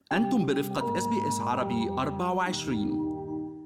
أنتم برفقة SBS عربي 24.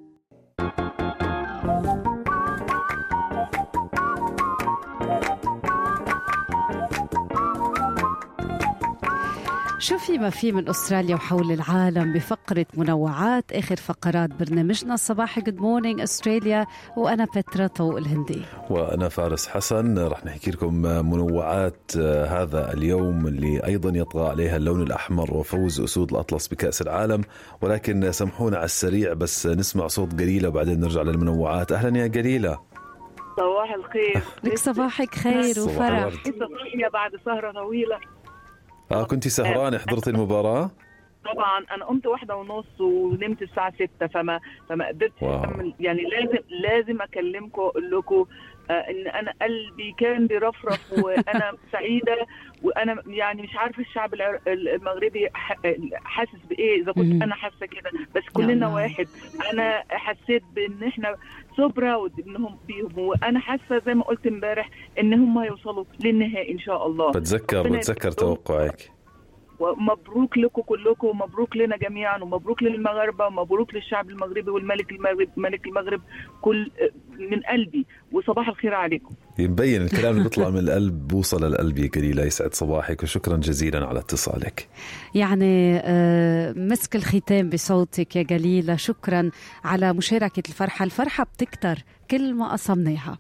شو في ما في من أستراليا وحول العالم بفقرة منوعات آخر فقرات برنامجنا الصباحي Good Morning أستراليا. وأنا بترا طوق الهندي وأنا فارس حسن. رح نحكي لكم منوعات هذا اليوم اللي أيضا يطغى عليها اللون الأحمر وفوز أسود الأطلس بكأس العالم. ولكن سمحونا على السريع بس نسمع صوت قليلة وبعدين نرجع للمنوعات. أهلا يا قليلة. صباح الخير. لك صباحك خير وفرح. صباحية بعد سهرة طويلة. كنتي سهرانة حضرت المباراة؟ طبعا أنا قمت 1:30 ونمت الساعة 6 فما قدرتش أكمل. يعني لازم أكلمكم أقول لكم إن أنا قلبي كان بيرفرف وأنا سعيدة. وأنا يعني مش عارفة الشعب المغربي حاسس بإيه، إذا كنت أنا حاسة كده، بس كلنا واحد. أنا حسيت بإن إحنا سوبرا إنهم بيهم، وأنا حاسة زي ما قلت امبارح إن هم يوصلوا للنهائي إن شاء الله. بتذكر توقعك. ومبروك لكم كلكم، ومبروك لنا جميعا، ومبروك للمغاربة، ومبروك للشعب المغربي والملك ملك المغرب كل من قلبي. وصباح الخير عليكم. يبين الكلام اللي بيطلع من القلب بوصل للقلب يا قليلة. يسعد صباحك وشكرا جزيلا على اتصالك. يعني مسك الختام بصوتك يا قليلة. شكرا على مشاركة الفرحة بتكتر كل ما قصمناها.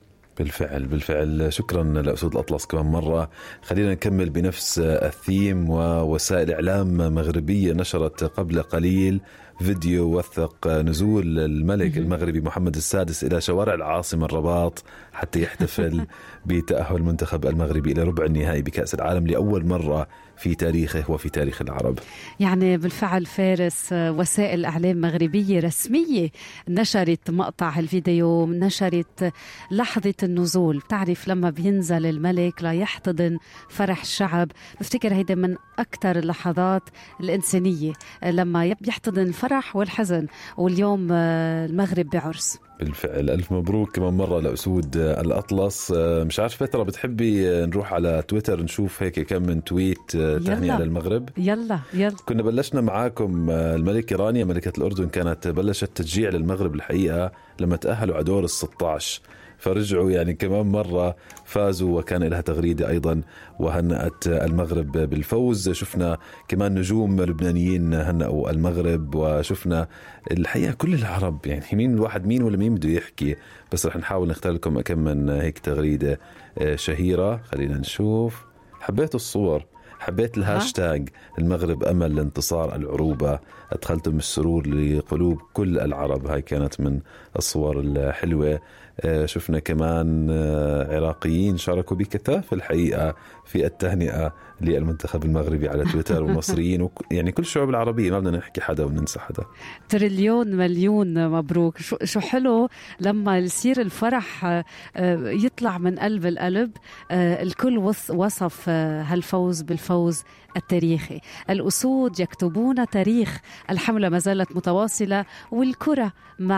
بالفعل شكرا لأسود الأطلس كمان مرة. خلينا نكمل بنفس الثيم. ووسائل إعلام مغربية نشرت قبل قليل فيديو وثق نزول الملك المغربي محمد السادس إلى شوارع العاصمة الرباط حتى يحتفل بتأهل المنتخب المغربي إلى ربع النهائي بكأس العالم لأول مرة في تاريخه وفي تاريخ العرب. يعني بالفعل فارس، وسائل إعلام مغربية رسمية نشرت مقطع الفيديو، نشرت لحظة النزول. تعرف لما بينزل الملك لا يحتضن فرح الشعب، بفتكر هيدا من أكثر اللحظات الإنسانية، لما يحتضن الفرح والحزن. واليوم المغرب بعرس. بالفعل ألف مبروك كمان مرة لأسود الأطلس. مش عارف فترة بتحبي نروح على تويتر نشوف هيك كم من تويت تهنئة للمغرب؟ يلا كنا بلشنا معاكم. الملكة رانيا ملكة الأردن كانت بلشت تشجيع للمغرب الحقيقة لما تأهلوا على دور ال16، فرجعوا يعني كمان مرة فازوا، وكان لها تغريدة أيضا وهنأت المغرب بالفوز. شفنا كمان نجوم لبنانيين هنأوا المغرب، وشفنا الحقيقة كل العرب. يعني مين الواحد مين ولا مين بده يحكي، بس رح نحاول نختار لكم كم من هيك تغريدة شهيرة. خلينا نشوف. حبيت الصور، حبيت الهاشتاج المغرب أمل لانتصار العروبة، أدخلتم السرور لقلوب كل العرب. هاي كانت من الصور الحلوة. شفنا كمان عراقيين شاركوا بكثافة الحقيقة في التهنئة للمنتخب المغربي على تويتر، ومصريين يعني كل الشعوب العربية، ما بدنا نحكي حدا وننسى حدا. تريليون مليون مبروك. شو حلو لما يصير الفرح يطلع من قلب القلب. الكل وصف هالفوز بالفوز التاريخي. الأسود يكتبون تاريخ. الحملة ما زالت متواصلة، والكرة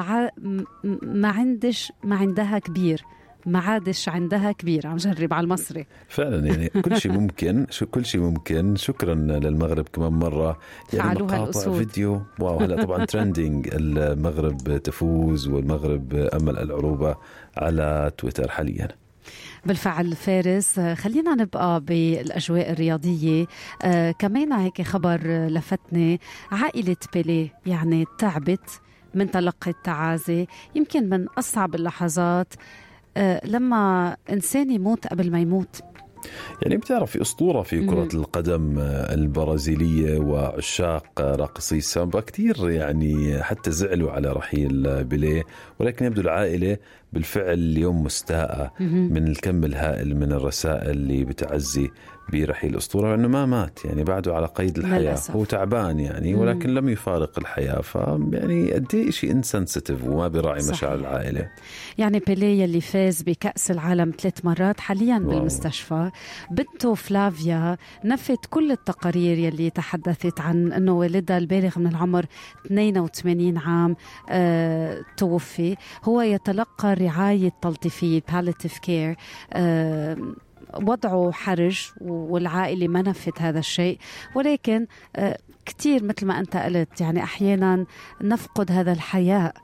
ما عندها كبير، ما عادش عندها كبير. عم جرب على المصري فعلا. يعني كل شيء ممكن. شكرا للمغرب كمان مرة. يعني مقاطع فيديو واو. هلا طبعا ترندينج المغرب تفوز والمغرب أمل العروبة على تويتر حاليا. بالفعل فارس، خلينا نبقى بالأجواء الرياضية. كمان هيك خبر لفتني. عائلة بيليه يعني تعبت من تلقي التعازي. يمكن من أصعب اللحظات لما إنسان يموت قبل ما يموت. يعني بتعرف أسطورة في كرة القدم البرازيلية وعشاق راقصي السامبا كتير يعني حتى زعلوا على رحيل بيليه، ولكن يبدو العائلة بالفعل اليوم مستاءة من الكم الهائل من الرسائل اللي بتعزي برحيل الأسطورة، أنه ما مات يعني بعده على قيد الحياة للأسف. هو تعبان يعني ولكن لم يفارق الحياة. يعني قديه شيء انسنسيتيف وما بيراعي مشاعر العائلة. يعني بيليه اللي فاز بكأس العالم 3 مرات حاليا بالمستشفى. بنته فلافيا نفت كل التقارير يلي تحدثت عن أنه والدها البالغ من العمر 82 عام توفي. هو يتلقى رعاية تلطيفية palliative care. وضعه حرج والعائلة ما نفت هذا الشيء، ولكن كتير مثل ما أنت قلت، يعني أحيانا نفقد هذا الحياء،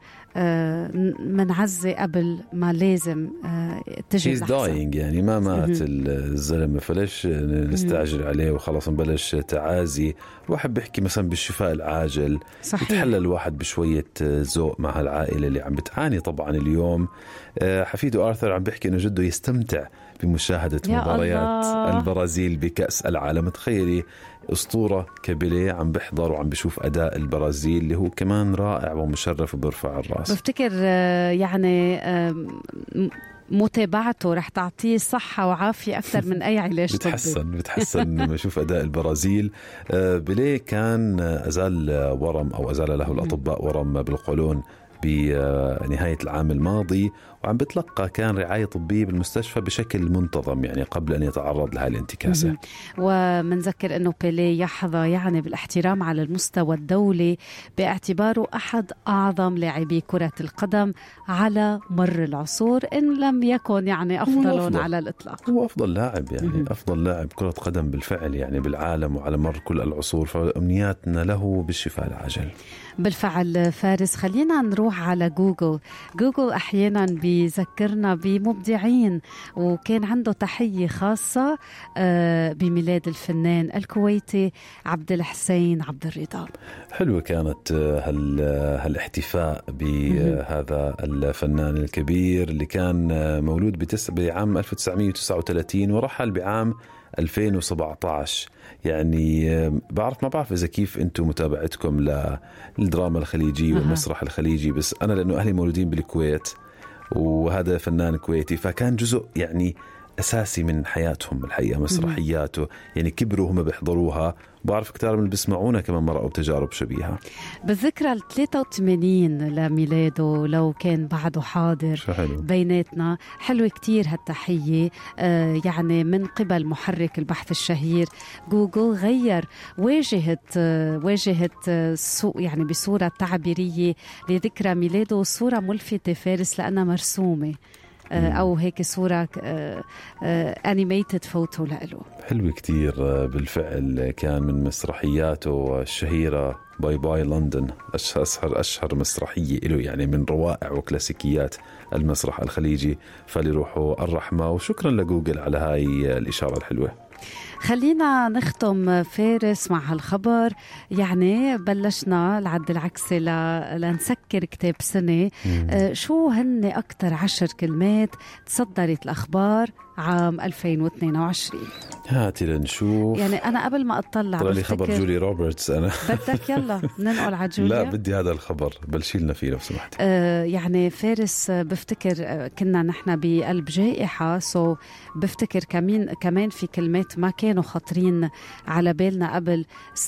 منعزي قبل ما لازم تجي He's dying، يعني ما مات الزلمة، فليش نستعجل عليه وخلاص نبلش تعازي. الواحد بيحكي مثلا بالشفاء العاجل، صحيح. يتحلى الواحد بشوية ذوق مع العائلة اللي عم بتعاني. طبعا اليوم حفيده آرثر عم بيحكي إنه جده يستمتع بمشاهدة مباريات البرازيل بكأس العالم. تخيلي أسطورة كبيليه عم بيحضر وعم بيشوف أداء البرازيل اللي هو كمان رائع ومشرف وبرفع الرأس. بفتكر يعني متابعته رح تعطيه صحة وعافية أكثر من أي علاج طبي. بتحسن لما يشوف أداء البرازيل. بيليه كان أزال ورم، أو أزال له الأطباء ورم بالقولون بنهاية العام الماضي، وعم بتلقى كان رعاية طبية بالمستشفى بشكل منتظم يعني قبل أن يتعرض لهذه الانتكاسة. ومنذكر أنه بيليه يحظى يعني بالاحترام على المستوى الدولي باعتباره أحد أعظم لاعبي كرة القدم على مر العصور، إن لم يكن يعني أفضل على الإطلاق. هو أفضل لاعب يعني أفضل لاعب كرة قدم بالفعل يعني بالعالم وعلى مر كل العصور، فأمنياتنا له بالشفاء العاجل. بالفعل فارس، خلينا نروح على جوجل أحيانا بيذكرنا بمبدعين، وكان عنده تحية خاصة بميلاد الفنان الكويتي عبد الحسين عبد الرضا. حلوة كانت هالاحتفاء بهذا الفنان الكبير اللي كان مولود بعام 1939 ورحل بعام 2017. يعني ما بعرف إذا كيف أنتم متابعتكم للدراما الخليجية والمسرح الخليجي، بس أنا لأنه أهلي مولودين بالكويت وهذا فنان كويتي، فكان جزء يعني أساسي من حياتهم الحقيقة مسرحياته، يعني كبروا هم بيحضروها. بعرف كتار من اللي بيسمعونا كمان مرقوا بتجارب شبيهة. بالذكرى 83 لميلاده لو كان بعده حاضر بيناتنا، حلوة كتير هالتحية يعني من قبل محرك البحث الشهير جوجل. غير واجهة يعني بصورة تعبيرية لذكرى ميلاده صورة ملفتة فارس لأنها مرسومة أو هيك صورة أنيميتد فوتو لأله. حلو كتير بالفعل. كان من مسرحياته الشهيرة باي باي لندن، أشهر مسرحية له يعني من روائع وكلاسيكيات المسرح الخليجي. فليروحوا الرحمة، وشكرا لجوجل على هاي الإشارة الحلوة. خلينا نختم فارس مع هالخبر. يعني بلشنا العد العكسي لنسكر كتاب سنة. شو هن أكتر 10 كلمات تصدرت الأخبار عام 2022؟ هاتي لنشوف. يعني أنا قبل ما أطلع طلع لي خبر جولي روبرتس. أنا بدك يلا ننقل على جوليا؟ لا بدي هذا الخبر، بلشيلنا فيه لو سمحت. يعني فارس بفتكر كنا نحن بقلب جائحة، بفتكر كمان في كلمات ما كانوا خطرين على بالنا قبل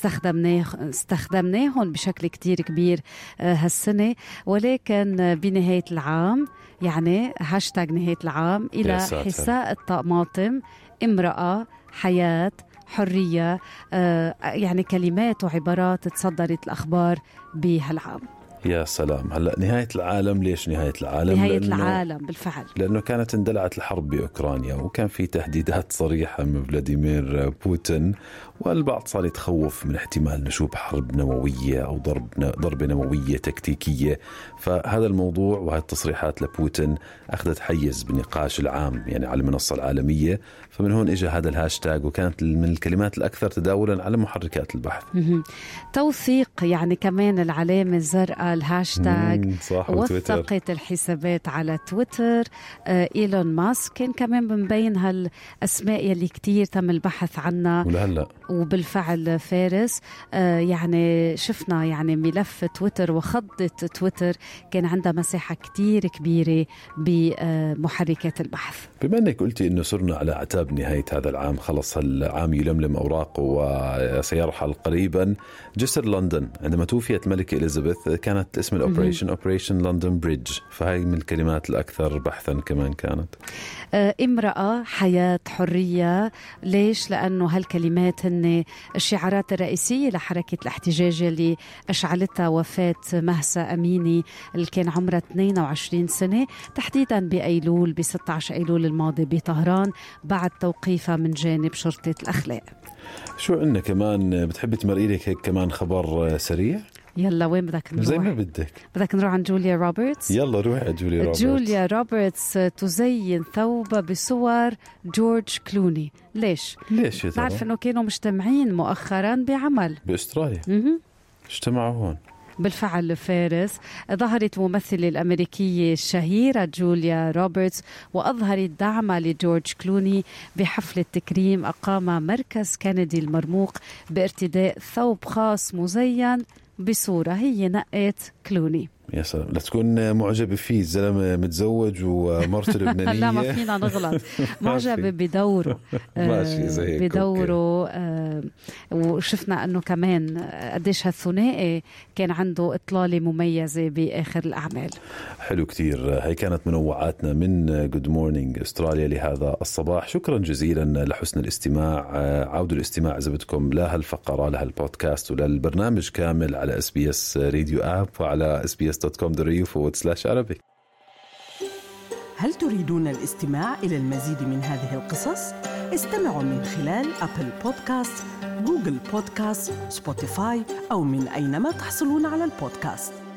استخدمناهم بشكل كتير كبير هالسنة، ولكن بنهاية العام يعني هاشتاج نهاية العام إلى حساء الطماطم، امرأة، حياة، حرية، يعني كلمات وعبارات تصدرت الأخبار بهالعام. يا سلام. هلأ نهاية العالم. ليش نهاية العالم؟ نهاية العالم بالفعل لأنه كانت اندلعت الحرب بأوكرانيا، وكان في تهديدات صريحة من فلاديمير بوتين، والبعض صار يتخوف من احتمال نشوف حرب نووية أو ضربة نووية تكتيكية. فهذا الموضوع وهذه التصريحات لبوتين أخذت حيز بالنقاش العام يعني على المنصة العالمية. فمن هون إجا هذا الهاشتاج، وكانت من الكلمات الأكثر تداولا على محركات البحث. توثيق يعني كمان العلامة الزرقاء الهاشتاج وثقت الحسابات على تويتر. إيلون ماسك كان كمان بنبين هالأسماء يلي كتير تم البحث عنها ولهلأ. وبالفعل فارس يعني شفنا يعني ملف تويتر وخضة تويتر كان عندها مساحة كتير كبيرة بمحركات البحث. بما أنك قلتي أنه صرنا على أعتاب نهاية هذا العام، خلص العام يلملم أوراقه وسيرحل قريبا. جسر لندن عندما توفيت الملكة إليزابيث كانت كانت اسم الأوبريشن أوبريشن لندن بريدج، فهي من الكلمات الأكثر بحثا كمان كانت. امرأة حياة حرية. ليش؟ لأنه هالكلمات هن الشعارات الرئيسية لحركة الاحتجاج اللي أشعلتها وفاة مهسا أميني اللي كان عمرها 22 سنة تحديدا بأيلول ب 16 أيلول الماضي بطهران بعد توقيفها من جانب شرطة الأخلاق. شو عندنا كمان؟ بتحبي تمرقي لك هيك كمان خبر سريع؟ يلا وين بدك نروح؟ زي ما بدك. بدك نروح عن جوليا روبرتس؟ يلا روح على جوليا روبرتس. جوليا روبرتس تزين ثوبها بصور جورج كلوني. ليش يا ترى؟ بعرف انه كانوا مجتمعين مؤخرا بعمل باستراليا. اجتمعوا هون بالفعل فارس. ظهرت الممثلة الأمريكية الشهيرة جوليا روبرتس وأظهرت دعمها لجورج كلوني بحفل تكريم أقام مركز كندي المرموق بارتداء ثوب خاص مزين بصورة هي نقت كلوني. يا سلام، لا تكون معجبة فيه، الزلمة متزوج ومرته لبنانية. لا ما فينا نغلط، معجبة بدوره. ماشي زي هيك بدوره. وشفنا أنه كمان قديش هالثنائي كان عنده إطلالة مميزة بآخر الأعمال. حلو كتير. هي كانت منوعاتنا من Good Morning أستراليا لهذا الصباح. شكرا جزيلا لحسن الاستماع. عودوا الاستماع إذا بدكم لهالفقرة لهالبودكاست وللبرنامج كامل على SBS راديو آب وعلى sbs.com.au/Arabic. هل تريدون الاستماع إلى المزيد من هذه القصص؟ استمعوا من خلال أبل بودكاست، جوجل بودكاست، سبوتيفاي أو من أينما تحصلون على البودكاست.